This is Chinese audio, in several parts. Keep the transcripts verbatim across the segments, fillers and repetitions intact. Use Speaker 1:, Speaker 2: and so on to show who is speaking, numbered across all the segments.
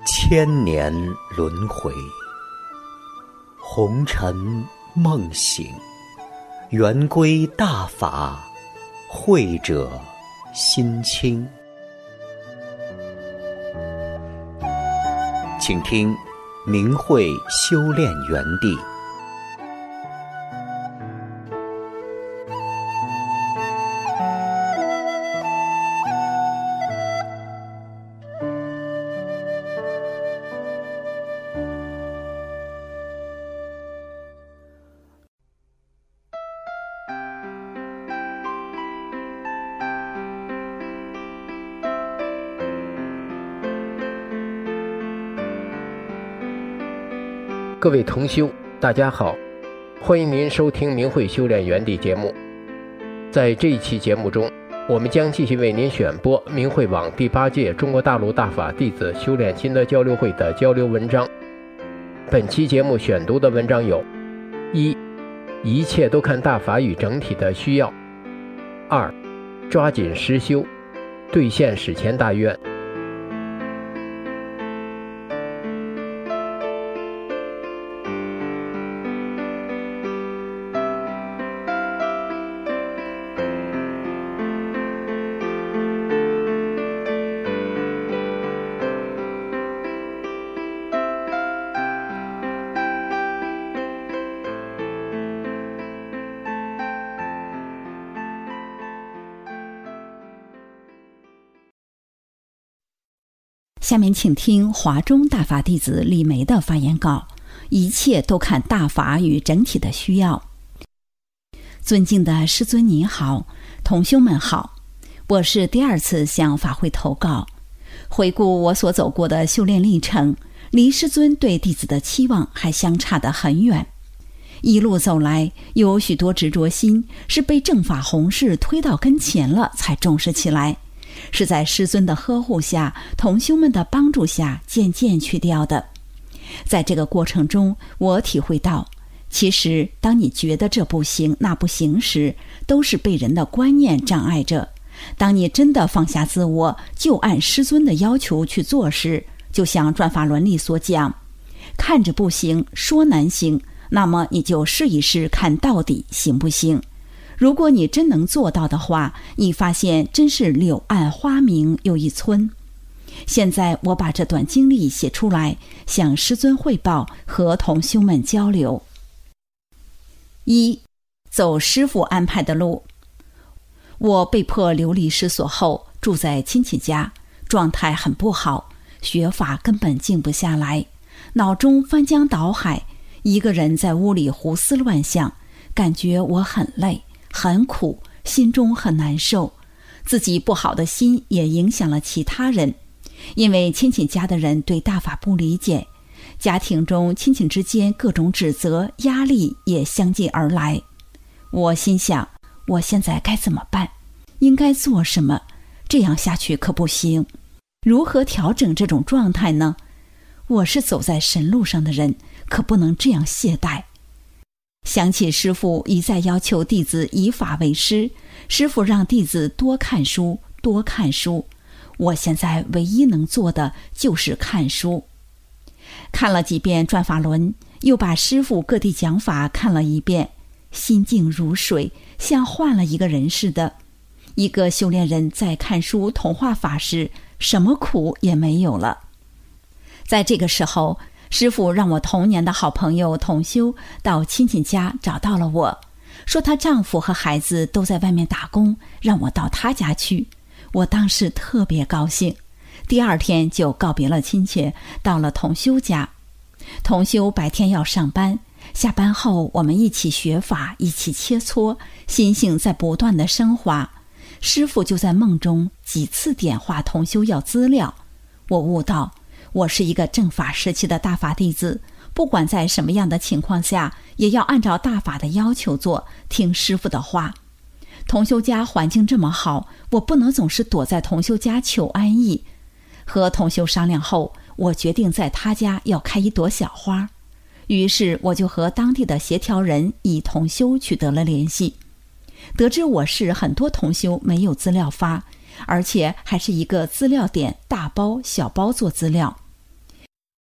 Speaker 1: 千年轮回，红尘梦醒，圆归大法，慧者心清。请听明慧修炼园地。
Speaker 2: 各位同修，大家好，欢迎您收听明慧修炼园地节目。在这一期节目中，我们将继续为您选播明慧网第八届中国大陆大法弟子修炼心得交流会的交流文章。本期节目选读的文章有：一、一切都看大法与整体的需要；二、抓紧实修，兑现史前大愿。
Speaker 3: 下面请听华中大法弟子李梅的发言稿，一切都看大法与整体的需要。尊敬的师尊您好，同修们好，我是第二次向法会投稿。回顾我所走过的修炼历程，离师尊对弟子的期望还相差得很远。一路走来，有许多执着心是被正法弘誓推到跟前了才重视起来，是在师尊的呵护下，同修们的帮助下渐渐去掉的。在这个过程中，我体会到，其实当你觉得这不行那不行时，都是被人的观念障碍着。当你真的放下自我，就按师尊的要求去做时，就像转法轮里所讲，看着不行，说难行，那么你就试一试，看到底行不行。如果你真能做到的话，你发现真是柳暗花明又一村。现在我把这段经历写出来，向师尊汇报，和同修们交流。一、走师父安排的路。我被迫流离失所后，住在亲戚家，状态很不好，学法根本静不下来，脑中翻江倒海，一个人在屋里胡思乱想，感觉我很累很苦，心中很难受，自己不好的心也影响了其他人。因为亲戚家的人对大法不理解，家庭中亲戚之间各种指责压力也相继而来。我心想，我现在该怎么办？应该做什么？这样下去可不行。如何调整这种状态呢？我是走在神路上的人，可不能这样懈怠。想起师父一再要求弟子以法为师，师父让弟子多看书多看书，我现在唯一能做的就是看书。看了几遍转法轮，又把师父各地讲法看了一遍，心静如水，像换了一个人似的。一个修炼人在看书同化法时，什么苦也没有了。在这个时候，师父让我童年的好朋友同修到亲戚家找到了我，说她丈夫和孩子都在外面打工，让我到她家去。我当时特别高兴，第二天就告别了亲戚，到了同修家。同修白天要上班，下班后我们一起学法，一起切磋，心性在不断的升华。师父就在梦中几次点化同修要资料，我悟到我是一个正法时期的大法弟子，不管在什么样的情况下，也要按照大法的要求做，听师父的话。同修家环境这么好，我不能总是躲在同修家求安逸。和同修商量后，我决定在他家要开一朵小花。于是我就和当地的协调人以同修取得了联系。得知我市很多同修没有资料发，而且还是一个资料点大包小包做资料。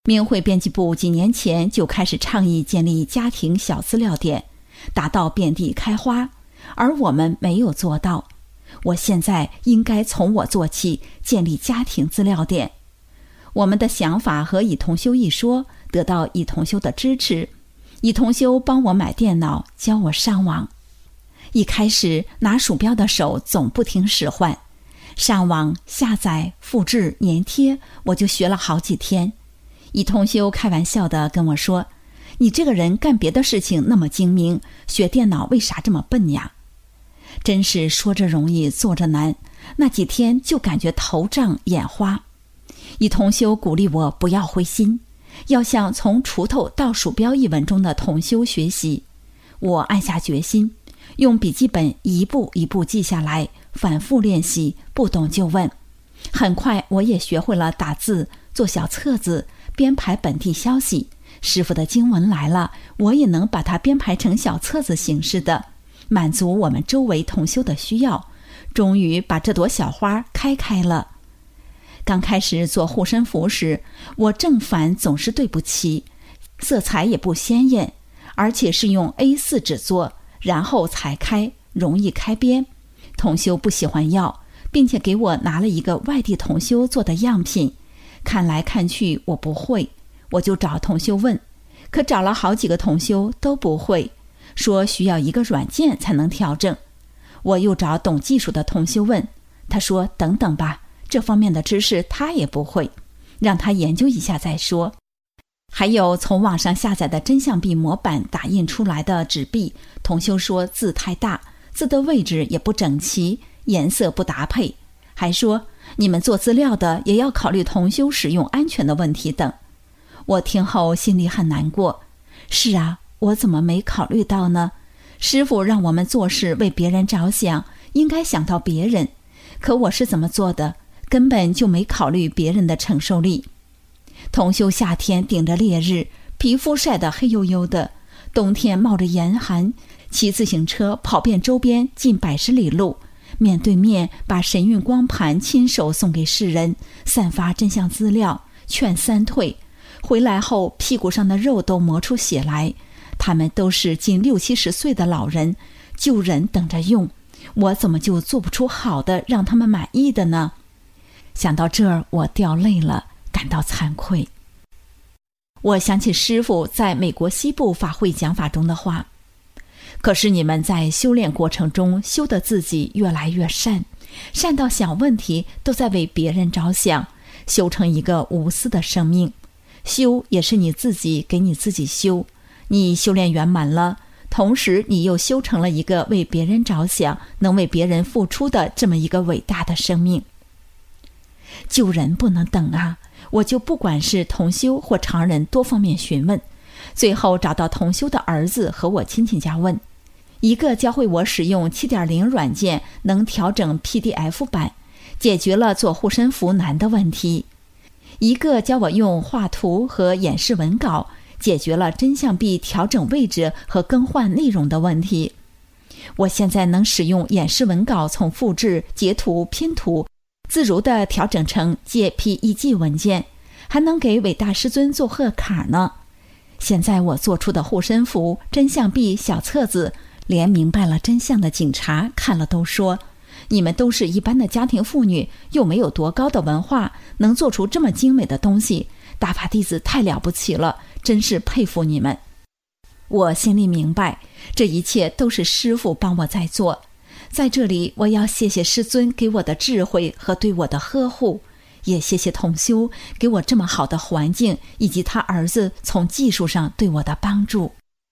Speaker 3: 明慧编辑部几年前就开始倡议建立家庭小资料点，达到遍地开花，而我们没有做到。我现在应该从我做起，建立家庭资料点。我们的想法和以同修一说，得到以同修的支持。以同修帮我买电脑，教我上网。一开始拿鼠标的手总不听使唤，上网下载、复制、粘贴，我就学了好几天。以同修开玩笑地跟我说，你这个人干别的事情那么精明，学电脑为啥这么笨呀？真是说着容易做着难，那几天就感觉头胀眼花。以同修鼓励我不要灰心，要向从锄头到鼠标一文中的同修学习。我暗下决心，用笔记本一步一步记下来，反复练习，不懂就问。很快我也学会了打字、做小册子、编排本地消息。师父的经文来了，我也能把它编排成小册子形式的，满足我们周围同修的需要。终于把这朵小花开开了。刚开始做护身符时，我正反总是对不齐，色彩也不鲜艳，而且是用 A 四 纸做，然后裁开，容易开边。同修不喜欢要，并且给我拿了一个外地同修做的样品，看来看去我不会，我就找同修问，可找了好几个同修都不会，说需要一个软件才能调整。我又找懂技术的同修问，他说等等吧，这方面的知识他也不会，让他研究一下再说。还有从网上下载的真相币模板打印出来的纸币，同修说字太大，字的位置也不整齐，颜色不搭配，还说你们做资料的也要考虑同修使用安全的问题等。我听后心里很难过，是啊，我怎么没考虑到呢？师父让我们做事为别人着想，应该想到别人，可我是怎么做的？根本就没考虑别人的承受力。同修夏天顶着烈日，皮肤晒得黑黝黝的，冬天冒着严寒，骑自行车跑遍周边近百十里路，面对面把神韵光盘亲手送给世人，散发真相资料，劝三退。回来后屁股上的肉都磨出血来，他们都是近六七十岁的老人，救人等着用，我怎么就做不出好的让他们满意的呢？想到这儿我掉泪了，感到惭愧。我想起师父在美国西部法会讲法中的话，可是你们在修炼过程中修得自己越来越善，善到小问题都在为别人着想，修成一个无私的生命。修也是你自己给你自己修，你修炼圆满了，同时你又修成了一个为别人着想，能为别人付出的这么一个伟大的生命。救人不能等啊，我就不管是同修或常人多方面询问，最后找到同修的儿子和我亲戚家问，一个教会我使用 七点零 软件能调整 P D F 版，解决了做护身符难的问题，一个教我用画图和演示文稿，解决了真相币调整位置和更换内容的问题。我现在能使用演示文稿从复制、截图、拼图自如地调整成 J P E G 文件，还能给伟大师尊做贺卡呢。现在我做出的护身符、真相币小册子，连明白了真相的警察看了都说，你们都是一般的家庭妇女，又没有多高的文化，能做出这么精美的东西，大法弟子太了不起了，真是佩服你们。我心里明白，这一切都是师父帮我在做。在这里我要谢谢师尊给我的智慧和对我的呵护，也谢谢同修给我这么好的环境，以及他儿子从技术上对我的帮助。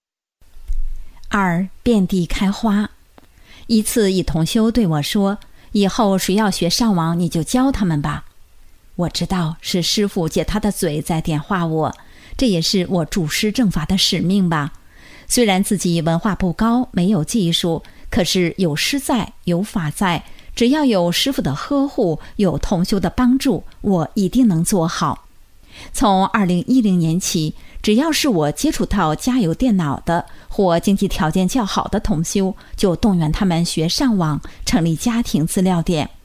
Speaker 3: 二，遍地开花。一次以同修对我说，以后谁要学上网你就教他们吧。我知道是师父借他的嘴在点化我，这也是我主师正法的使命吧。虽然自己文化不高，没有技术，可是有师在，有法在，只要有师父的呵护，有同修的帮助，我一定能做好。从二零一零年起，只要是我接触到家有电脑的或经济条件较好的同修，就动员他们学上网，成立家庭资料点。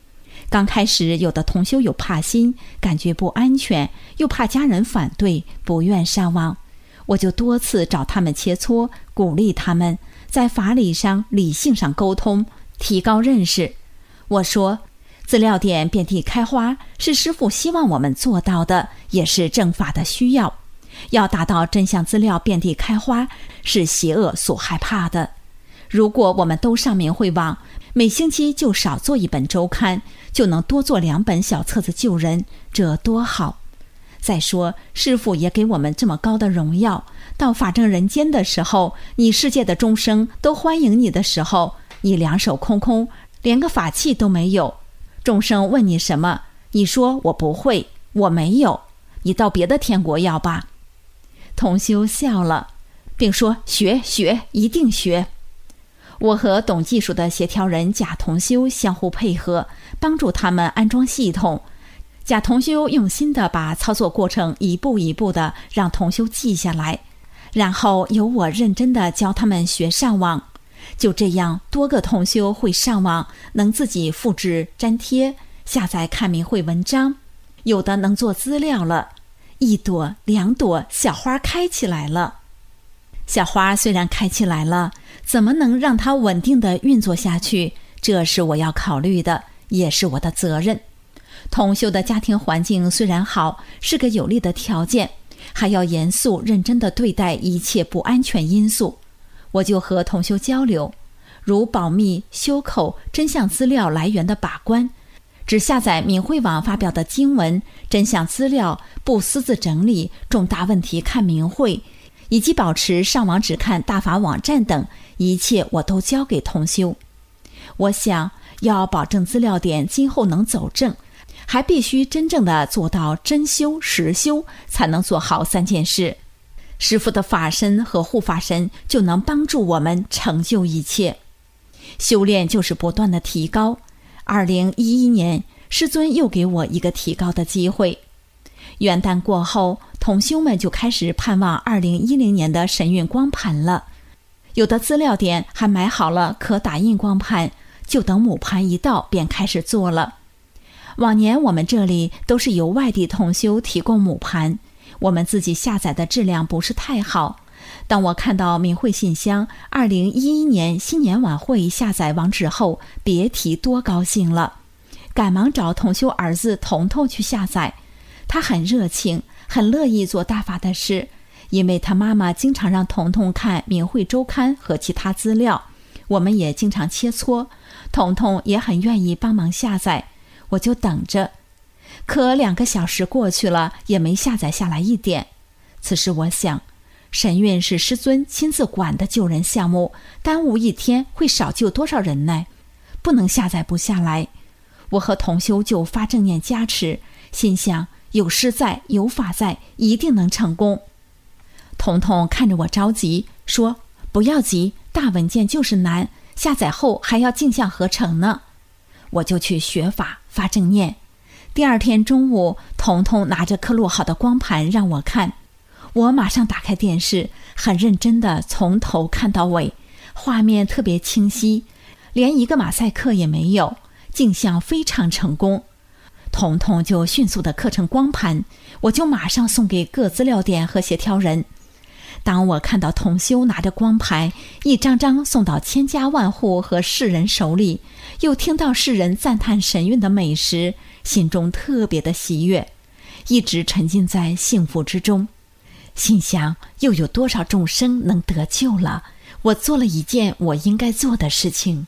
Speaker 3: 刚开始有的同修有怕心，感觉不安全，又怕家人反对，不愿上网。我就多次找他们切磋，鼓励他们在法理上、理性上沟通，提高认识。我说，资料点遍地开花是师父希望我们做到的，也是正法的需要。要达到真相资料遍地开花，是邪恶所害怕的。如果我们都上明慧网，每星期就少做一本周刊，就能多做两本小册子救人，这多好。再说，师父也给我们这么高的荣耀，到法证人间的时候，你世界的众生都欢迎你的时候，你两手空空，连个法器都没有。众生问你什么，你说我不会，我没有，你到别的天国要吧。同修笑了，并说学学，一定学。我和懂技术的协调人贾同修相互配合，帮助他们安装系统。贾同修用心地把操作过程一步一步地让同修记下来，然后由我认真地教他们学上网。就这样，多个同修会上网，能自己复制粘贴，下载看明慧文章，有的能做资料了。一朵两朵小花开起来了。小花虽然开起来了，怎么能让它稳定地运作下去？这是我要考虑的，也是我的责任。同修的家庭环境虽然好，是个有利的条件，还要严肃认真地对待一切不安全因素。我就和同修交流，如保密、修口、真相资料来源的把关，只下载明慧网发表的经文、真相资料，不私自整理，重大问题看明慧，以及保持上网只看大法网站等，一切我都交给同修。我想要保证资料点今后能走正，还必须真正的做到真修实修，才能做好三件事。师父的法身和护法神就能帮助我们成就一切。修炼就是不断的提高。二零一一年，师尊又给我一个提高的机会。元旦过后，同修们就开始盼望二零一零年的神韵光盘了。有的资料点还买好了可打印光盘，就等母盘一到便开始做了。往年我们这里都是由外地同修提供母盘，我们自己下载的质量不是太好。当我看到明慧信箱二零一一年新年晚会下载网址后，别提多高兴了，赶忙找同修儿子彤彤去下载。他很热情，很乐意做大法的事，因为他妈妈经常让彤彤看明慧周刊和其他资料，我们也经常切磋，彤彤也很愿意帮忙下载。我就等着，可两个小时过去了，也没下载下来一点。此时我想，神韵是师尊亲自管的救人项目，耽误一天会少救多少人呢？不能下载不下来。我和同修就发正念加持，心想有师在，有法在，一定能成功。彤彤看着我着急，说不要急，大文件就是难，下载后还要镜像合成呢。我就去学法发正念。第二天中午，彤彤拿着刻录好的光盘让我看，我马上打开电视，很认真地从头看到尾，画面特别清晰，连一个马赛克也没有，镜像非常成功。彤彤就迅速地刻成光盘，我就马上送给各资料点和协调人。当我看到同修拿着光盘一张张送到千家万户和世人手里，又听到世人赞叹神韵的美时，心中特别的喜悦，一直沉浸在幸福之中。心想又有多少众生能得救了，我做了一件我应该做的事情。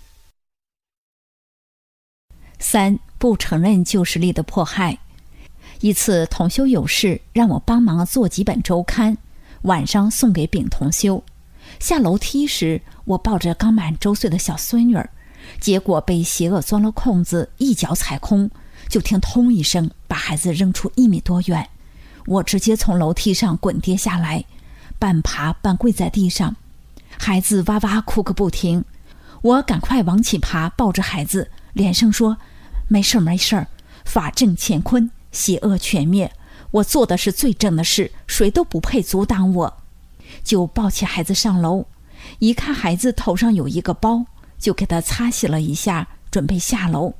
Speaker 3: 三、不承认旧势力的迫害。一次同修有事，让我帮忙做几本周刊，晚上送给丙同修。下楼梯时，我抱着刚满周岁的小孙女儿，结果被邪恶钻了空子，一脚踩空，就听通一声，把孩子扔出一米多远。我直接从楼梯上滚跌下来，半爬半跪在地上，孩子哇哇哭个不停。我赶快往起爬，抱着孩子，连声说没事没事，法正乾坤，邪恶全灭，我做的是最正的事，谁都不配阻挡我。就抱起孩子上楼，一看孩子头上有一个包，就给他擦洗了一下，准备下楼。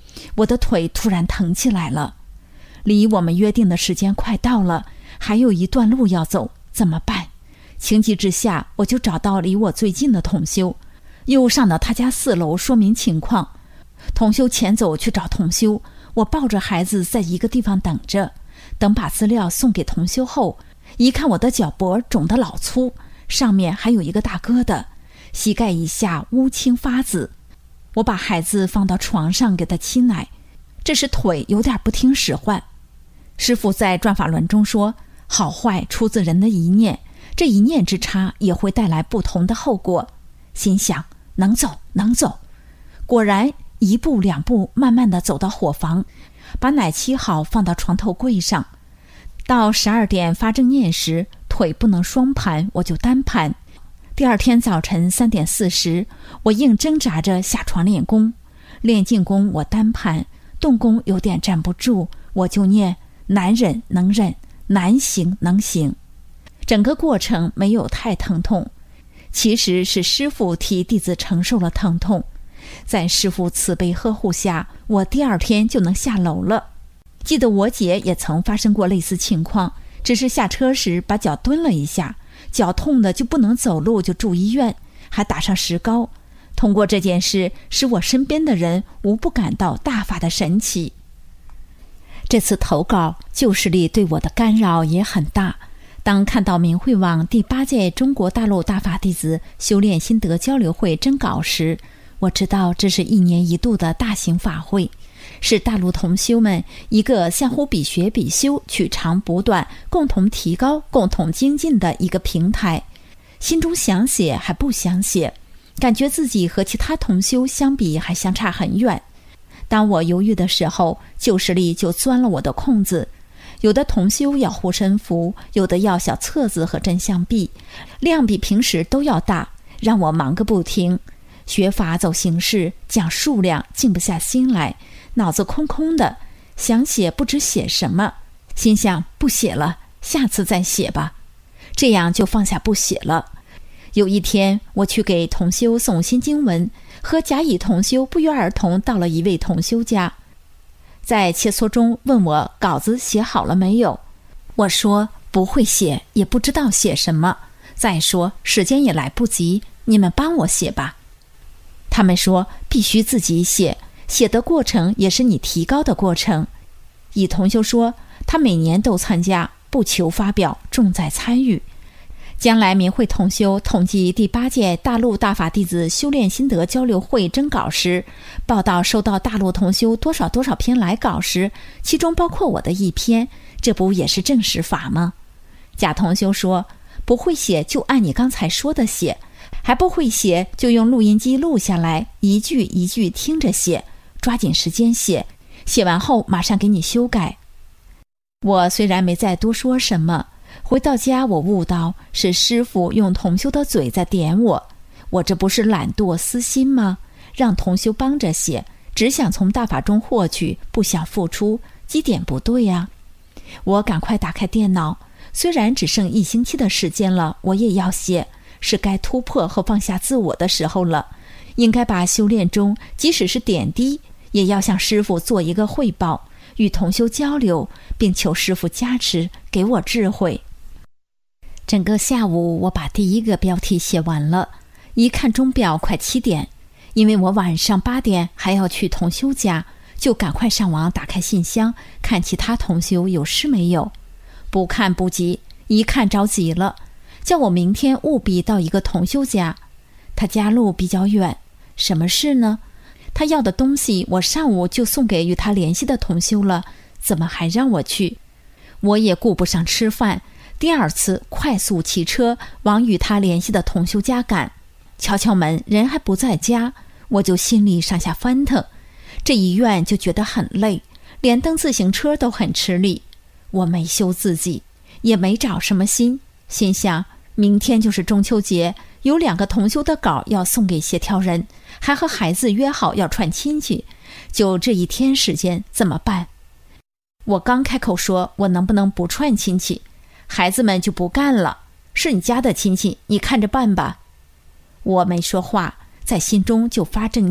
Speaker 3: 我的腿突然疼起来了。离我们约定的时间快到了，还有一段路要走，怎么办？情急之下，我就找到离我最近的同修，又上到他家四楼说明情况。同修前走去找同修，我抱着孩子在一个地方等着。等把资料送给同修后，一看我的脚脖肿得老粗，上面还有一个大疙瘩，膝盖以下乌青发紫。我把孩子放到床上给他沏奶，这时腿有点不听使唤。师父在转法轮中说，好坏出自人的一念，这一念之差也会带来不同的后果。心想能走能走，果然一步两步慢慢地走到伙房，把奶沏好放到床头柜上。到十二点发正念时，腿不能双盘，我就单盘。第二天早晨三点四十，我硬挣扎着下床练功。练静功我单盘，动功有点站不住，我就念难忍能忍，难行能行。整个过程没有太疼痛，其实是师父替弟子承受了疼痛。在师父慈悲呵护下，我第二天就能下楼了。记得我姐也曾发生过类似情况，只是下车时把脚蹲了一下，脚痛的就不能走路，就住医院，还打上石膏。通过这件事，使我身边的人无不感到大法的神奇。这次投稿旧势力对我的干扰也很大。当看到明慧网第八届中国大陆大法弟子修炼心得交流会征稿时，我知道这是一年一度的大型法会，是大陆同修们一个相互比学比修、取长补短、共同提高、共同精进的一个平台。心中想写还不想写，感觉自己和其他同修相比还相差很远。当我犹豫的时候，旧势力就钻了我的空子。有的同修要护身符，有的要小册子和真相币，量比平时都要大，让我忙个不停。学法走形式，讲数量，静不下心来，脑子空空的，想写不知写什么，心想不写了，下次再写吧，这样就放下不写了。有一天我去给同修诵新经文，和甲乙同修不约而同到了一位同修家，在切磋中问我稿子写好了没有。我说不会写，也不知道写什么，再说时间也来不及，你们帮我写吧。他们说必须自己写，写的过程也是你提高的过程。乙同修说他每年都参加，不求发表，重在参与。将来明慧同修统计第八届大陆大法弟子修炼心得交流会征稿时，报道收到大陆同修多少多少篇来稿时，其中包括我的一篇，这不也是正实法吗？甲同修说不会写就按你刚才说的写，还不会写就用录音机录下来，一句一句听着写，抓紧时间写，写完后马上给你修改。我虽然没再多说什么，回到家我悟到是师父用同修的嘴在点我，我这不是懒惰私心吗？让同修帮着写，只想从大法中获取，不想付出，基点不对呀。我赶快打开电脑，虽然只剩一星期的时间了，我也要写，是该突破和放下自我的时候了。应该把修炼中即使是点滴，也要向师父做一个汇报，与同修交流，并求师父加持，给我智慧。整个下午我把第一个标题写完了，一看钟表快七点，因为我晚上八点还要去同修家，就赶快上网打开信箱，看其他同修有事没有。不看不急，一看着急了，叫我明天务必到一个同修家，他家路比较远。什么事呢？他要的东西我上午就送给与他联系的同修了，怎么还让我去？我也顾不上吃饭，第二次快速骑车往与他联系的同修家赶。敲敲门，人还不在家，我就心里上下翻腾。这一院就觉得很累，连蹬自行车都很吃力。我没修自己，也没找什么心，心想明天就是中秋节，有两个同修的稿要送给协调人，还和孩子约好要串亲戚，就这一天时间怎么办？我刚开口说我能不能不串亲戚，孩子们就不干了，是你家的亲戚，你看着办吧。我没说话，在心中就发正念，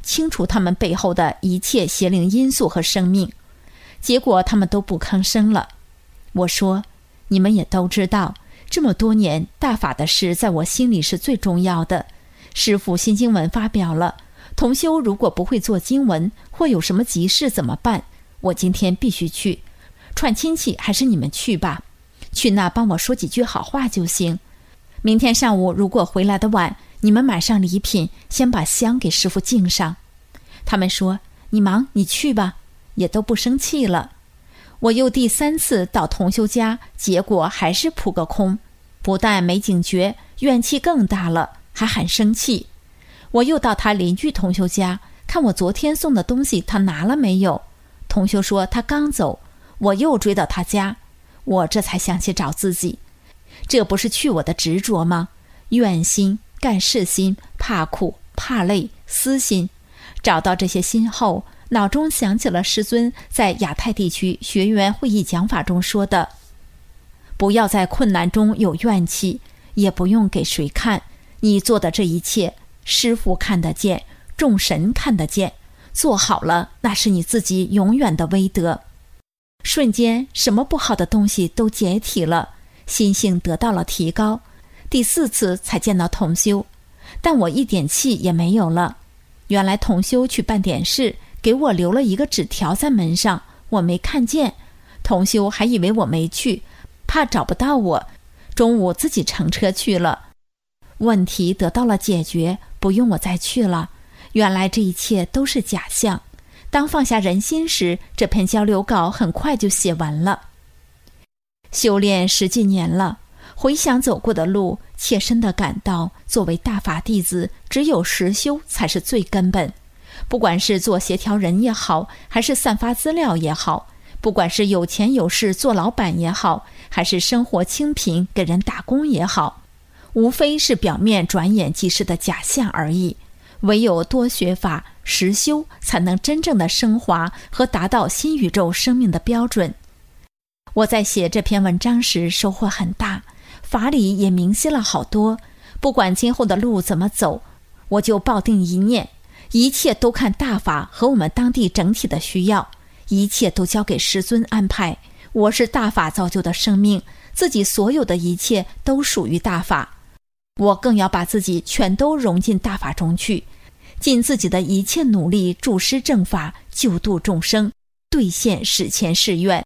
Speaker 3: 清除他们背后的一切邪灵因素和生命。结果他们都不吭声了。我说，你们也都知道，这么多年大法的事在我心里是最重要的。师父新经文发表了，同修如果不会做经文或有什么急事怎么办？我今天必须去。串亲戚还是你们去吧，去那帮我说几句好话就行。明天上午如果回来的晚，你们买上礼品，先把香给师父敬上。他们说，你忙你去吧，也都不生气了。我又第三次到同修家，结果还是扑个空，不但没警觉，怨气更大了，还很生气。我又到他邻居同修家，看我昨天送的东西他拿了没有。同修说他刚走。我又追到他家，我这才想起找自己。这不是去我的执着吗？怨心、干事心、怕苦、怕累、私心。找到这些心后，脑中想起了师尊在亚太地区学员会议讲法中说的，不要在困难中有怨气，也不用给谁看，你做的这一切师父看得见，众神看得见，做好了那是你自己永远的威德。瞬间什么不好的东西都解体了，心性得到了提高。第四次才见到同修，但我一点气也没有了。原来同修去办点事，给我留了一个纸条在门上，我没看见。同修还以为我没去，怕找不到我，中午自己乘车去了。问题得到了解决，不用我再去了。原来这一切都是假象。当放下人心时，这篇交流稿很快就写完了。修炼十几年了，回想走过的路，切身地感到，作为大法弟子，只有实修才是最根本。不管是做协调人也好，还是散发资料也好，不管是有钱有势做老板也好，还是生活清贫给人打工也好，无非是表面转眼即逝的假象而已。唯有多学法实修，才能真正的升华和达到新宇宙生命的标准。我在写这篇文章时收获很大，法理也明晰了好多。不管今后的路怎么走，我就抱定一念，一切都看大法和我们当地整体的需要，一切都交给师尊安排。我是大法造就的生命，自己所有的一切都属于大法。我更要把自己全都融进大法中去，尽自己的一切努力助施正法，救度众生，兑现史前誓愿。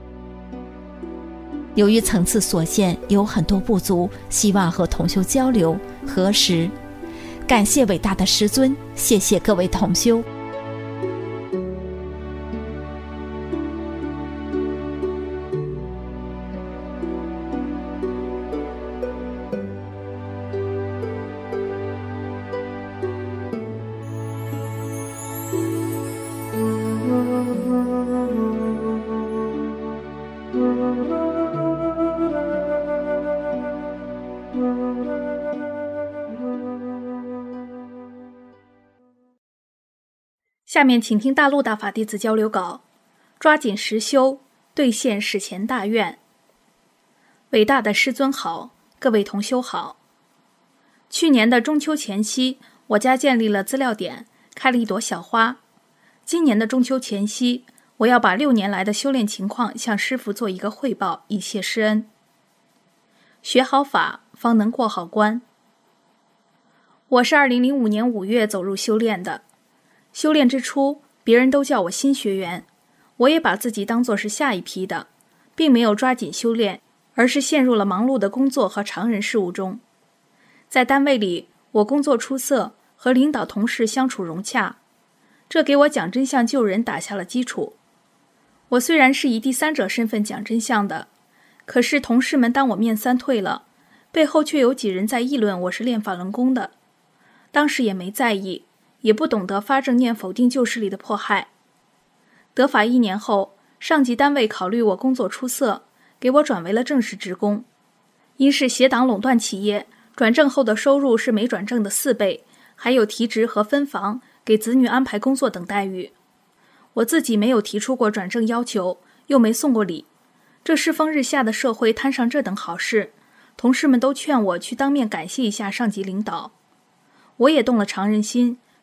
Speaker 3: 由于层次所限，有很多不足，希望和同修交流核实。感谢伟大的师尊，谢谢各位同修。
Speaker 4: 下面请听大陆大法弟子交流稿，抓紧实修，兑现史前大愿。伟大的师尊好，各位同修好。去年的中秋前夕，我家建立了资料点，开了一朵小花。今年的中秋前夕，我要把六年来的修炼情况向师父做一个汇报，以谢师恩。学好法，方能过好关。我是二零零五年五月走入修炼的。修炼之初，别人都叫我新学员，我也把自己当作是下一批的，并没有抓紧修炼，而是陷入了忙碌的工作和常人事务中。在单位里，我工作出色，和领导同事相处融洽，这给我讲真相救人打下了基础。我虽然是以第三者身份讲真相的，可是同事们当我面三退了，背后却有几人在议论我是练法轮功的。当时也没在意，也不懂得发正念否定旧势力的迫害。得法一年后，上级单位考虑我工作出色，给我转为了正式职工。因是协党垄断企业，转正后的收入是没转正的四倍，还有提职和分房，给子女安排工作等待遇。我自己没有提出过转正要求，又没送过礼。这世风日下的社会摊上这等好事，同事们都劝我去当面感谢一下上级领导。我也动了常人心，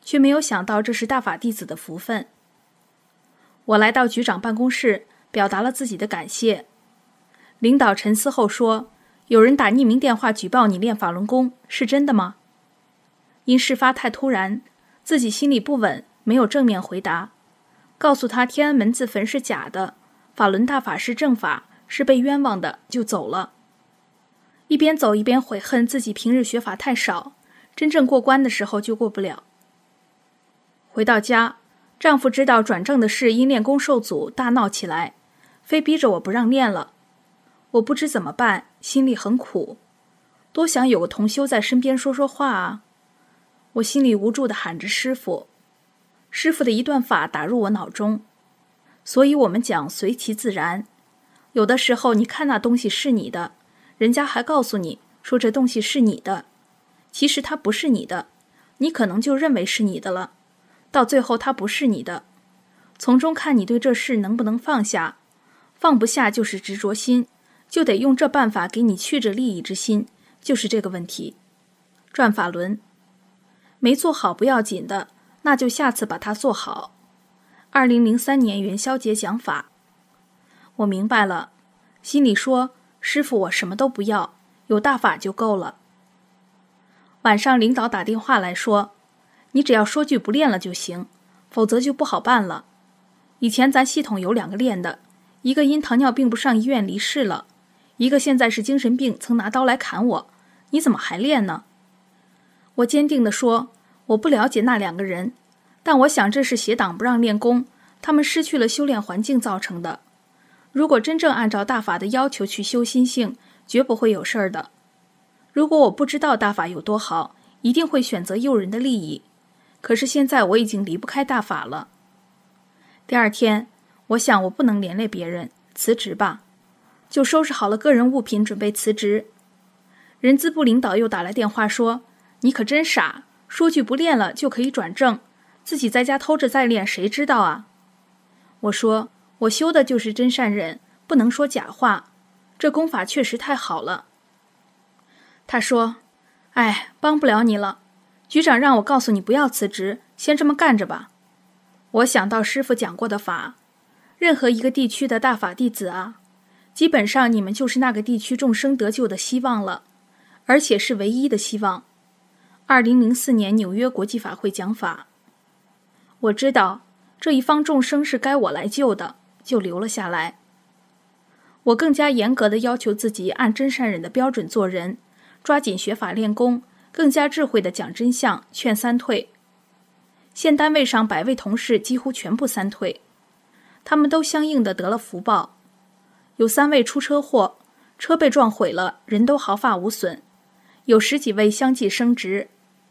Speaker 4: 却没有想到这是大法弟子的福分。我来到局长办公室，表达了自己的感谢。领导沉思后说，有人打匿名电话举报你练法轮功，是真的吗？因事发太突然，自己心里不稳，没有正面回答，告诉他天安门自焚是假的，法轮大法是正法，是被冤枉的，就走了。一边走一边悔恨自己平日学法太少，真正过关的时候就过不了。回到家，丈夫知道转正的事因练功受阻，大闹起来，非逼着我不让练了。我不知怎么办，心里很苦，多想有个同修在身边说说话啊。我心里无助地喊着师父，师父的一段法打入我脑中。所以我们讲随其自然，有的时候你看那东西是你的，人家还告诉你说这东西是你的，其实它不是你的，你可能就认为是你的了，到最后它不是你的，从中看你对这事能不能放下，放不下就是执着心，就得用这办法给你去着利益之心，就是这个问题。转法轮没做好不要紧的，那就下次把它做好。二零零三年元宵节讲法，我明白了，心里说，师父我什么都不要，有大法就够了。晚上领导打电话来说，你只要说句不练了就行，否则就不好办了。以前咱系统有两个练的，一个因糖尿病不上医院离世了，一个现在是精神病，曾拿刀来砍我，你怎么还练呢？我坚定地说，我不了解那两个人，但我想这是邪党不让练功，他们失去了修炼环境造成的。如果真正按照大法的要求去修心性，绝不会有事儿的。如果我不知道大法有多好，一定会选择诱人的利益。可是现在我已经离不开大法了。第二天，我想我不能连累别人，辞职吧，就收拾好了个人物品，准备辞职。人资部领导又打来电话说，你可真傻，说句不练了就可以转正，自己在家偷着再练，谁知道啊？我说，我修的就是真善忍，不能说假话，这功法确实太好了。他说，哎，帮不了你了，局长让我告诉你不要辞职，先这么干着吧。我想到师父讲过的法，任何一个地区的大法弟子啊，基本上你们就是那个地区众生得救的希望了，而且是唯一的希望。二零零四年纽约国际法会讲法，我知道这一方众生是该我来救的，就留了下来。我更加严格地要求自己按真善忍的标准做人，抓紧学法练功，更加智慧地讲真相，劝三退。现单位上百位同事几乎全部三退，他们都相应地得了福报。有三位出车祸，车被撞毁了，人都毫发无损；有十几位相继升职。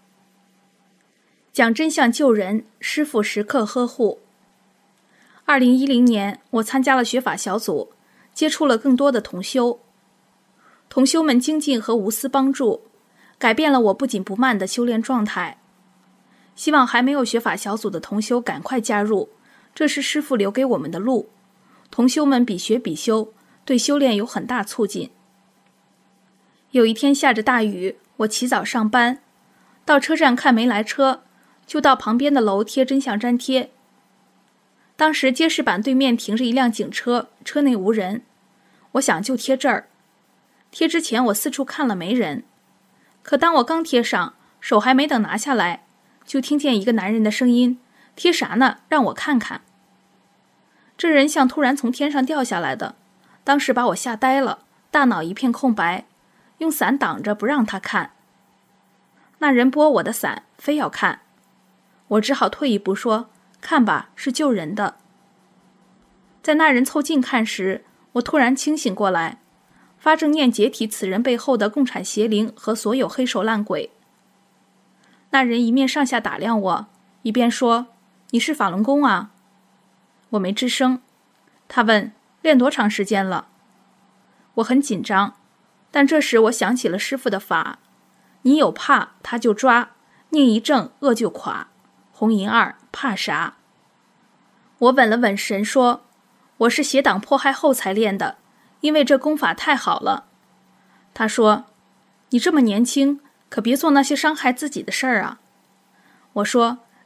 Speaker 4: 讲真相救人，师父时刻呵护。二零一零年，我参加了学法小组，接触了更多的同修。同修们精进和无私帮助，改变了我不紧不慢的修炼状态。希望还没有学法小组的同修赶快加入，这是师父留给我们的路。同修们比学比修，对修炼有很大促进。有一天下着大雨，我起早上班，到车站看没来车，就到旁边的楼贴真相粘贴。当时街市板对面停着一辆警车，车内无人，我想就贴这儿。贴之前我四处看了没人，可当我刚贴上，手还没等拿下来，就听见一个男人的声音，贴啥呢？让我看看。这人像突然从天上掉下来的，当时把我吓呆了，大脑一片空白，用伞挡着不让他看。那人拨我的伞，非要看，我只好退一步说，看吧，是救人的。在那人凑近看时，我突然清醒过来，发正念解体此人背后的共产邪灵和所有黑手烂鬼。那人一面上下打量我，一边说，你是法轮功啊？我没吱声。他问，练多长时间了？我很紧张，但这时我想起了师父的法，你有怕他就抓，宁一正恶就垮，红银二怕啥？我稳了稳神说，我是邪党迫害后才练的，因为这功法太好了。他说，你这么年轻，可别做那些伤害自己的事儿啊。我说，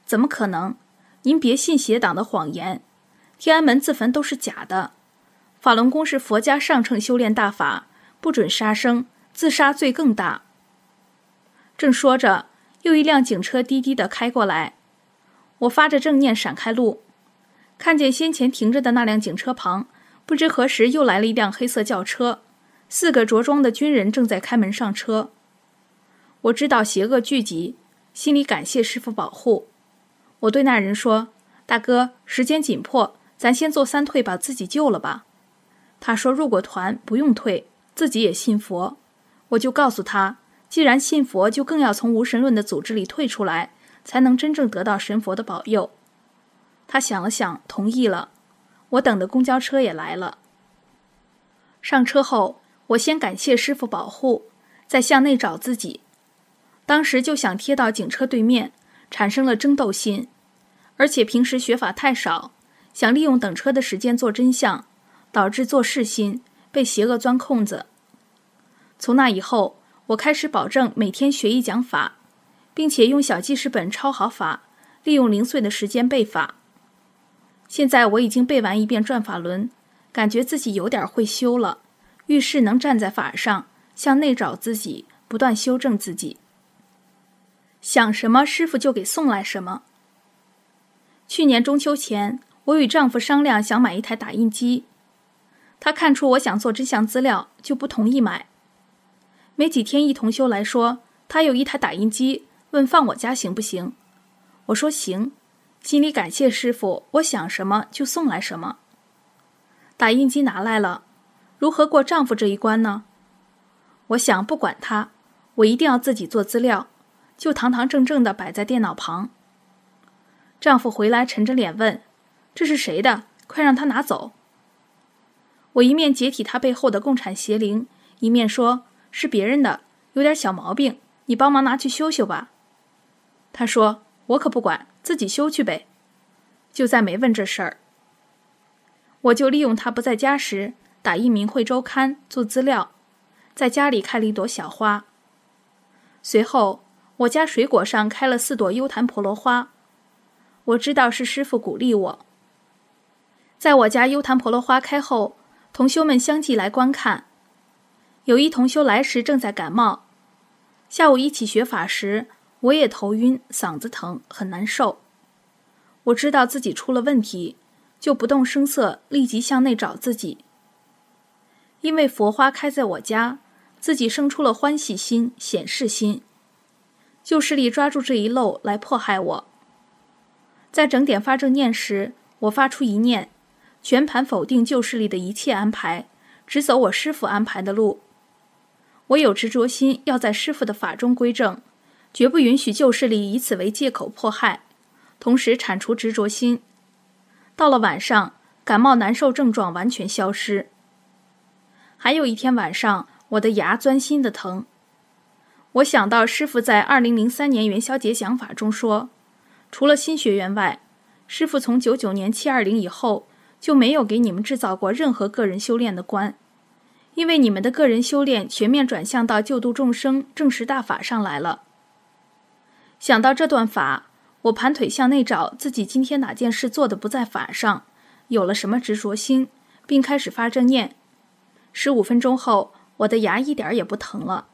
Speaker 4: 怎么可能？您别信邪党的谎言，天安门自焚都是假的。法轮功是佛家上乘修炼大法，不准杀生，自杀罪更大。正说着，又一辆警车滴滴地开过来，我发着正念闪开路，看见先前停着的那辆警车旁，不知何时又来了一辆黑色轿车，四个着装的军人正在开门上车。我知道邪恶聚集，心里感谢师父保护。我对那人说，大哥，时间紧迫，咱先做三退把自己救了吧。他说入过团不用退，自己也信佛。我就告诉他，既然信佛，就更要从无神论的组织里退出来，才能真正得到神佛的保佑。他想了想，同意了。我等的公交车也来了。上车后，我先感谢师父保护，再向内找自己。当时就想贴到警车对面，产生了争斗心。而且平时学法太少，想利用等车的时间做真相，导致做事心，被邪恶钻空子。从那以后，我开始保证每天学一讲法，并且用小记事本抄好法，利用零碎的时间背法。现在我已经背完一遍转法轮，感觉自己有点会修了，遇事能站在法上，向内找自己，不断修正自己。想什么，师父就给送来什么。去年中秋前，我与丈夫商量想买一台打印机，他看出我想做真相资料，就不同意买。没几天，一同修来说他有一台打印机，问放我家行不行。我说行，心里感谢师父，我想什么就送来什么。打印机拿来了，如何过丈夫这一关呢？我想不管他，我一定要自己做资料，就堂堂正正地摆在电脑旁。丈夫回来沉着脸问，这是谁的？快让他拿走。我一面解体他背后的共产邪灵，一面说，是别人的，有点小毛病，你帮忙拿去修修吧。他说，我可不管，自己修去呗。就再没问这事儿。我就利用他不在家时，打印《明慧周刊》做资料，在家里开了一朵小花。随后，我家水果上开了四朵幽檀婆罗花。我知道是师父鼓励我。在我家幽檀婆罗花开后，同修们相继来观看。有一同修来时正在感冒，下午一起学法时，我也头晕，嗓子疼，很难受。我知道自己出了问题，就不动声色，立即向内找自己。因为佛花开在我家，自己生出了欢喜心、显示心，旧势力抓住这一漏来迫害我。在整点发正念时，我发出一念，全盘否定旧势力的一切安排，只走我师父安排的路。我有执着心，要在师父的法中归正，绝不允许旧势力以此为借口迫害，同时铲除执着心。到了晚上，感冒难受症状完全消失。还有一天晚上，我的牙钻心的疼。我想到师父在二零零三年元宵节讲法中说，除了新学员外，师父从九九年七二零以后就没有给你们制造过任何个人修炼的关，因为你们的个人修炼全面转向到救度众生、证实大法上来了。想到这段法，我盘腿向内找自己今天哪件事做的不在法上，有了什么执着心，并开始发正念。十五分钟后，我的牙一点也不疼了。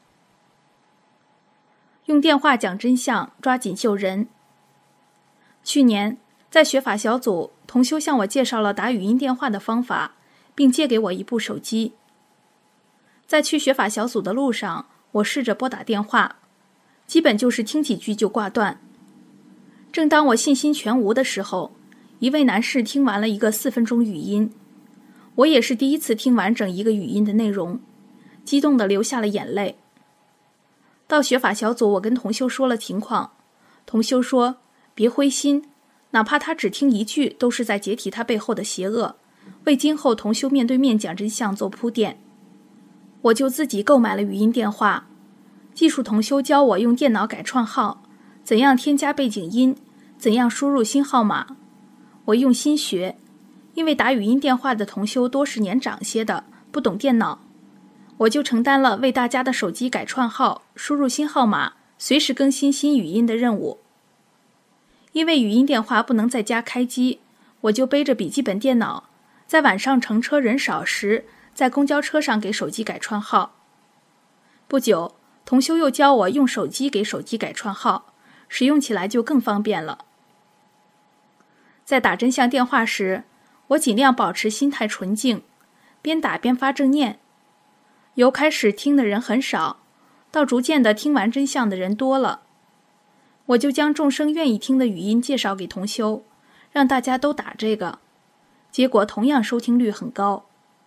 Speaker 4: 用电话讲真相，抓紧救人。去年在学法小组，同修向我介绍了打语音电话的方法，并借给我一部手机。在去学法小组的路上，我试着拨打电话，基本就是听几句就挂断。正当我信心全无的时候，一位男士听完了一个四分钟语音，我也是第一次听完整一个语音的内容，激动地流下了眼泪。到学法小组，我跟同修说了情况，同修说别灰心，哪怕他只听一句，都是在解体他背后的邪恶，为今后同修面对面讲真相做铺垫。我就自己购买了语音电话，技术同修教我用电脑改串号，怎样添加背景音，怎样输入新号码。我用心学，因为打语音电话的同修多是年长些的，不懂电脑，我就承担了为大家的手机改串号、输入新号码、随时更新新语音的任务。 因为语音电话不能在家开机，我就背着笔记本电脑，在晚上乘车人少时，在公交车上给手机改串号。不久，同修又教我用手机给手机改串号，使用起来就更方便了。在打真相电话时，我尽量保持心态纯净，边打边发正念。由开始听的人很少，到逐渐的听完真相的人多了，我就将众生愿意听的语音介绍给同修，让大家都打这个，结果同样收听率很高。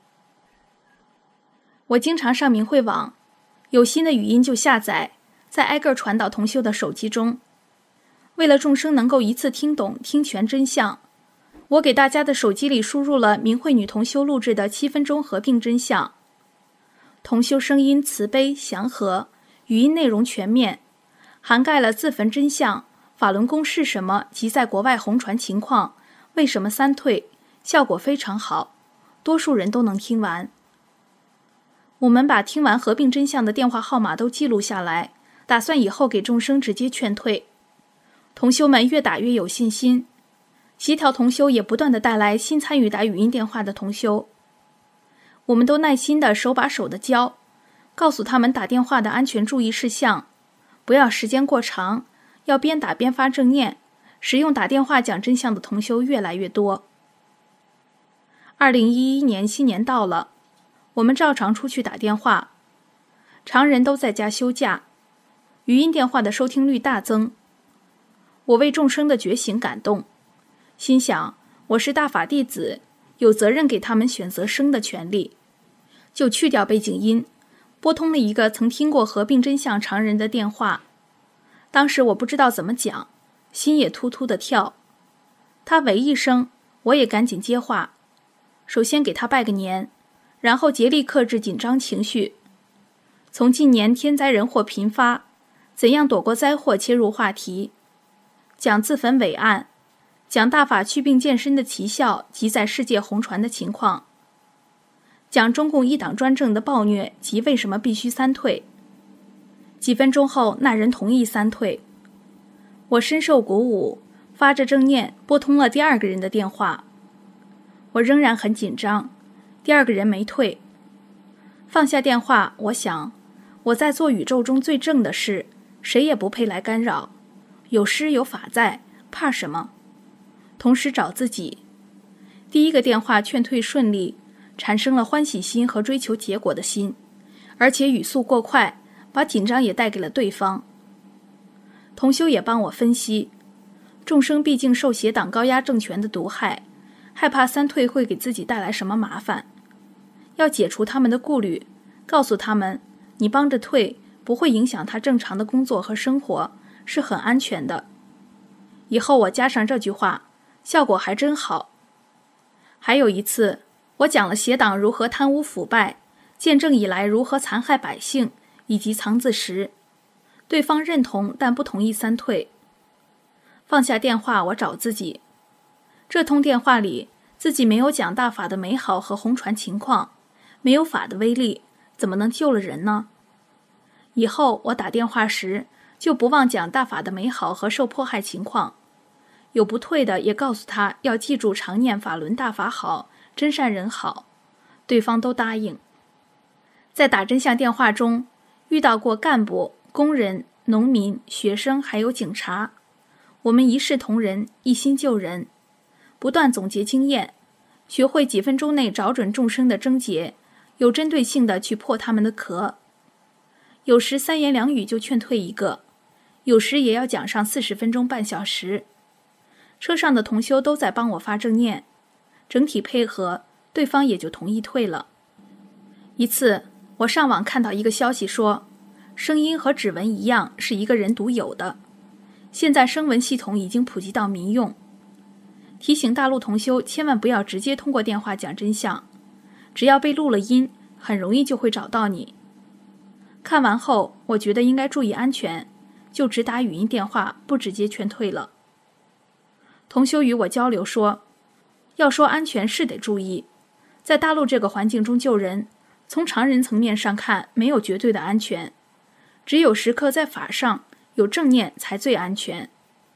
Speaker 4: 我经常上明慧网，有新的语音就下载，再挨个传到同修的手机中。为了众生能够一次听懂听全真相，我给大家的手机里输入了明慧女同修录制的七分钟合并真相。同修声音慈悲祥和，语音内容全面，涵盖了自焚真相、法轮功是什么及在国外红传情况，为什么三退，效果非常好，多数人都能听完。我们把听完合并真相的电话号码都记录下来，打算以后给众生直接劝退。同修们越打越有信心，协调同修也不断地带来新参与打语音电话的同修。我们都耐心地手把手地教，告诉他们打电话的安全注意事项，不要时间过长，要边打边发正念，使用打电话讲真相的同修越来越多。二零一一年新年到了，我们照常出去打电话，常人都在家休假，语音电话的收听率大增。我为众生的觉醒感动，心想我是大法弟子，有责任给他们选择生的权利，就去掉背景音，拨通了一个曾听过合并真相常人的电话。当时我不知道怎么讲，心也突突的跳。他喂一声，我也赶紧接话，首先给他拜个年，然后竭力克制紧张情绪。从近年天灾人祸频发，怎样躲过灾祸切入话题，讲自焚伟岸，讲大法祛病健身的奇效及在世界红传的情况，讲中共一党专政的暴虐及为什么必须三退。几分钟后，那人同意三退，我深受鼓舞，发着正念拨通了第二个人的电话。我仍然很紧张，第二个人没退。放下电话，我想我在做宇宙中最正的事，谁也不配来干扰，有师有法在，怕什么？同时找自己。第一个电话劝退顺利，产生了欢喜心和追求结果的心，而且语速过快，把紧张也带给了对方。同修也帮我分析，众生毕竟受邪党高压政权的毒害，害怕三退会给自己带来什么麻烦，要解除他们的顾虑，告诉他们你帮着退不会影响他正常的工作和生活，是很安全的。以后我加上这句话，效果还真好。还有一次，我讲了邪党如何贪污腐败，见证以来如何残害百姓，以及藏字石，对方认同但不同意三退。放下电话，我找自己。这通电话里，自己没有讲大法的美好和红传情况，没有法的威力，怎么能救了人呢？以后我打电话时，就不忘讲大法的美好和受迫害情况。有不退的也告诉他要记住常念法轮大法好，真善人好，对方都答应。在打真相电话中，遇到过干部、工人、农民、学生还有警察，我们一视同仁，一心救人，不断总结经验，学会几分钟内找准众生的症结，有针对性的去破他们的壳。有时三言两语就劝退一个，有时也要讲上四十分钟半小时。车上的同修都在帮我发正念，整体配合，对方也就同意退了。一次，我上网看到一个消息说，声音和指纹一样是一个人独有的，现在声纹系统已经普及到民用。提醒大陆同修千万不要直接通过电话讲真相，只要被录了音，很容易就会找到你。看完后，我觉得应该注意安全，就只打语音电话，不直接劝退了。同修与我交流说，要说安全是得注意，在大陆这个环境中救人，从常人层面上看没有绝对的安全，只有时刻在法上有正念才最安全。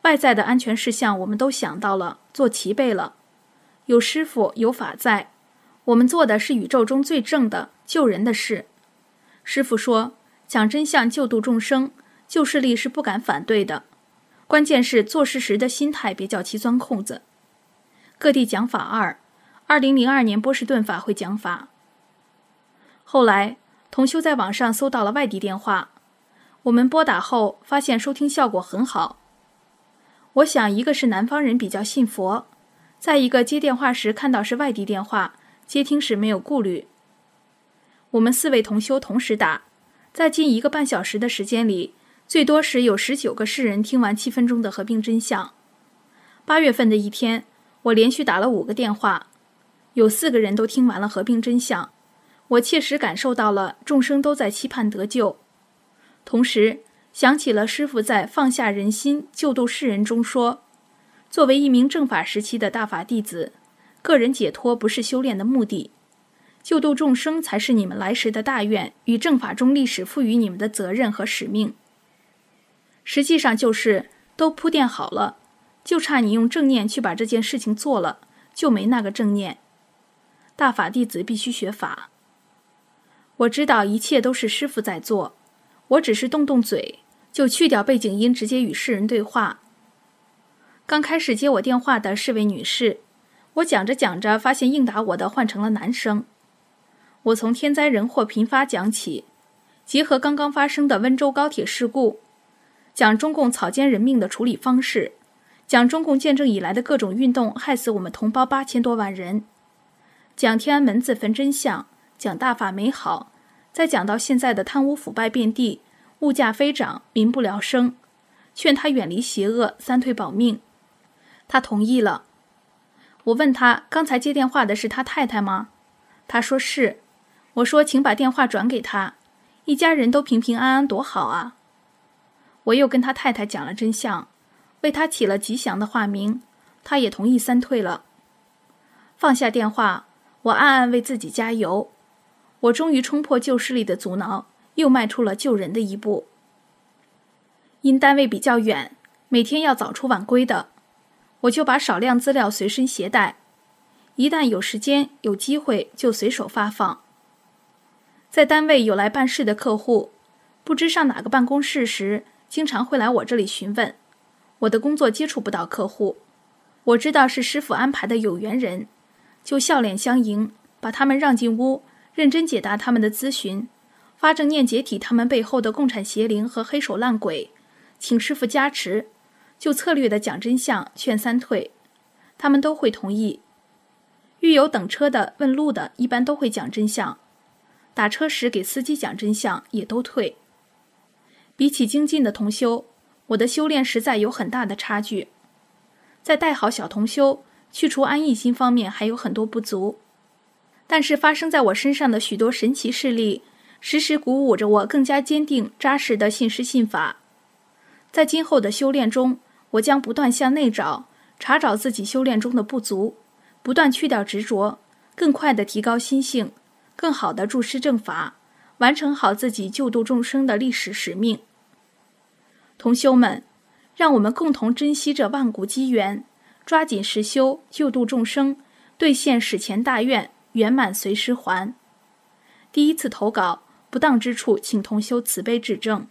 Speaker 4: 外在的安全事项我们都想到了，做齐备了。有师父有法在，我们做的是宇宙中最正的救人的事。师父说，讲真相救度众生，旧势力是不敢反对的，关键是做事时的心态别叫其钻空子。各地讲法二，二零零二年波士顿法会讲法。后来同修在网上搜到了外地电话，我们拨打后发现收听效果很好。我想一个是南方人比较信佛，再一个接电话时看到是外地电话，接听时没有顾虑。我们四位同修同时打，在近一个半小时的时间里，最多时有十九个世人听完七分钟的合并真相。八月份的一天，我连续打了五个电话，有四个人都听完了合并真相。我切实感受到了众生都在期盼得救，同时想起了师父在放下人心救度世人中说，作为一名正法时期的大法弟子，个人解脱不是修炼的目的，救度众生才是你们来时的大愿与正法中历史赋予你们的责任和使命。实际上就是都铺垫好了，就差你用正念去把这件事情做了，就没那个正念。大法弟子必须学法。我知道一切都是师父在做，我只是动动嘴，就去掉背景音，直接与世人对话。刚开始接我电话的是位女士，我讲着讲着发现应答我的换成了男生。我从天灾人祸频发讲起，结合刚刚发生的温州高铁事故，讲中共草菅人命的处理方式，讲中共建政以来的各种运动害死我们同胞八千多万人，讲天安门自焚真相，讲大法美好，再讲到现在的贪污腐败遍地，物价飞涨，民不聊生，劝他远离邪恶，三退保命。他同意了。我问他，刚才接电话的是他太太吗？他说是。我说，请把电话转给他，一家人都平平安安多好啊。我又跟他太太讲了真相，为他起了吉祥的化名，他也同意三退了。放下电话，我暗暗为自己加油，我终于冲破旧势力的阻挠，又迈出了救人的一步。因单位比较远，每天要早出晚归的，我就把少量资料随身携带，一旦有时间有机会就随手发放。在单位有来办事的客户，不知上哪个办公室时，经常会来我这里询问。我的工作接触不到客户，我知道是师父安排的有缘人，就笑脸相迎，把他们让进屋，认真解答他们的咨询，发正念解体他们背后的共产邪灵和黑手烂鬼，请师父加持，就策略的讲真相，劝三退，他们都会同意。遇有等车的问路的，一般都会讲真相，打车时给司机讲真相，也都退。比起精进的同修，我的修炼实在有很大的差距，在带好小同修，去除安逸心方面还有很多不足。但是发生在我身上的许多神奇事例，时时鼓舞着我更加坚定扎实的信师信法。在今后的修炼中，我将不断向内找，查找自己修炼中的不足，不断去掉执着，更快地提高心性，更好地注师正法，完成好自己救度众生的历史使命。同修们，让我们共同珍惜这万古机缘，抓紧实修，救度众生，兑现史前大愿，圆满随师还。第一次投稿，不当之处，请同修慈悲指正。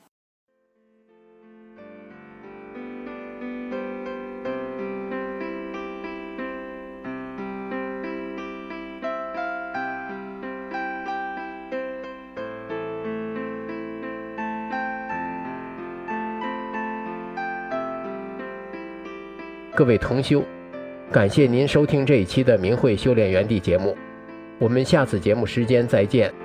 Speaker 2: 各位同修，感谢您收听这一期的明慧修炼园地节目，我们下次节目时间再见。